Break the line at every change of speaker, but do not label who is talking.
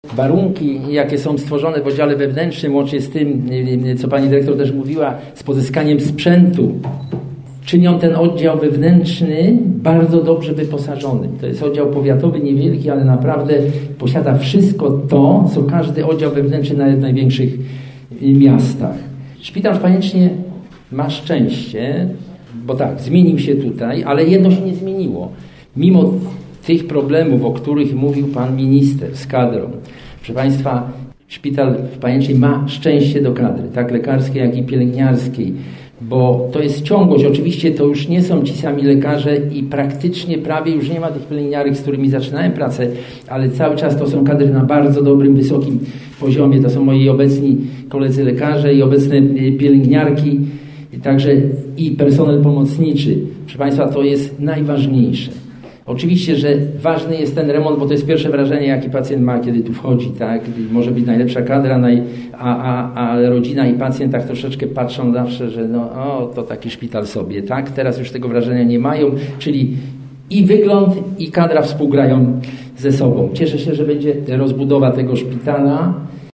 Warunki, jakie są stworzone w oddziale wewnętrznym, łącznie z tym, co pani dyrektor też mówiła, z pozyskaniem sprzętu, czynią ten oddział wewnętrzny bardzo dobrze wyposażony. To jest oddział powiatowy, niewielki, ale naprawdę posiada wszystko to, co każdy oddział wewnętrzny nawet w największych miastach. Szpital w Pajęcznie ma szczęście, bo tak, zmienił się tutaj, ale jedno się nie zmieniło. Mimo tych problemów, o których mówił pan minister z kadrą, proszę państwa, szpital w Pajęcznej ma szczęście do kadry, tak lekarskiej, jak i pielęgniarskiej, bo to jest ciągłość. Oczywiście to już nie są ci sami lekarze i praktycznie prawie już nie ma tych pielęgniarek, z którymi zaczynałem pracę, ale cały czas to są kadry na bardzo dobrym, wysokim poziomie. To są moi obecni koledzy lekarze i obecne pielęgniarki, także i personel pomocniczy. Proszę państwa, to jest najważniejsze. Oczywiście, że ważny jest ten remont, bo to jest pierwsze wrażenie, jakie pacjent ma, kiedy tu wchodzi, tak? Może być najlepsza kadra, a rodzina i pacjent tak troszeczkę patrzą zawsze, że to taki szpital sobie, tak? Teraz już tego wrażenia nie mają, czyli i wygląd, i kadra współgrają ze sobą. Cieszę się, że będzie rozbudowa tego szpitala.